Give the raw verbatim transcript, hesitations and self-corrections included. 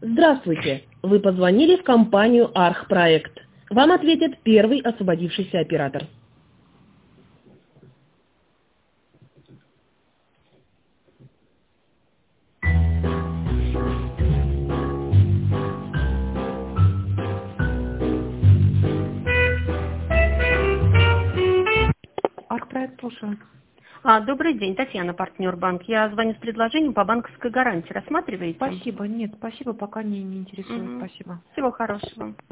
Здравствуйте! Вы позвонили в компанию Архпроект. Вам ответит первый освободившийся оператор. Архпроект, слушаю. А, добрый день, Татьяна, партнер банк. Я звоню с предложением по банковской гарантии. Рассматриваете? Спасибо. Нет, спасибо, пока не, не интересует. Мгм. Спасибо. Всего хорошего.